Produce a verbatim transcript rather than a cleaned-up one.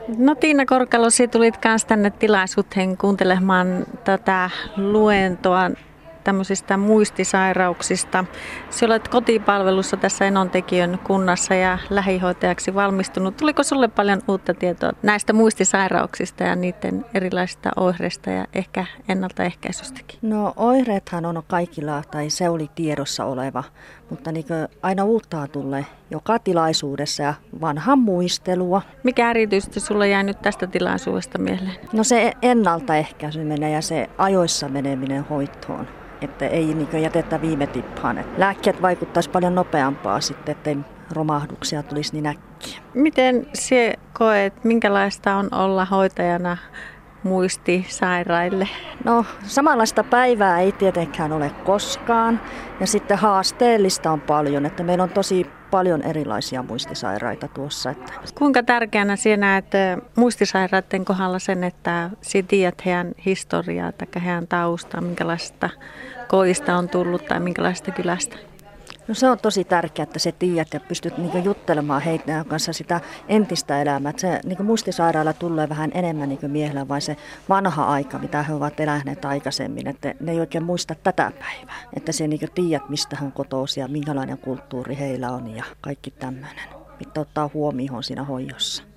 No Tiina Korkalo, sinä tulit kanssa tänne tilaisuuteen kuuntelemaan tätä luentoa tämmöisistä muistisairauksista. Sinä olet kotipalvelussa tässä Enontekiön kunnassa ja lähihoitajaksi valmistunut. Tuliko sinulle paljon uutta tietoa näistä muistisairauksista ja niiden erilaisista oireista ja ehkä ennaltaehkäisystäkin? No oireethan on kaikilla, tai se oli tiedossa oleva, mutta niin aina uutta tulee joka tilaisuudessa ja vanhaa muistelua. Mikä erityisesti sinulle jäi nyt tästä tilaisuudesta mieleen? No se ennaltaehkäisyminen ja se ajoissa meneminen hoitoon. Että ei niin jätetä viime tippaan. Että lääkkeet vaikuttaisi paljon nopeampaa sitten, ettei romahduksia tulisi niin äkkiä. Miten sinä koet, minkälaista on olla hoitajana muistisairaille? No samanlaista päivää ei tietenkään ole koskaan. Ja sitten haasteellista on paljon, että meillä on tosi paljon erilaisia muistisairaita tuossa. Että. Kuinka tärkeänä sinä näet muistisairaiden kohdalla sen, että sinä tiedät heidän historiaa tai heidän taustaa, minkälaista kodista on tullut tai minkälaista kylästä? No se on tosi tärkeää, että sä tiedät ja pystyt niinku juttelemaan heidän kanssa sitä entistä elämää. Että se niinku muistisairailla tulee vähän enemmän niinku miehellä vai se vanha aika, mitä he ovat eläneet aikaisemmin. Että ne ei oikein muista tätä päivää. Että sä niinku tiedät, mistä he on kotoisin ja minkälainen kulttuuri heillä on ja kaikki tämmöinen. Pitää ottaa huomioon siinä hoidossa.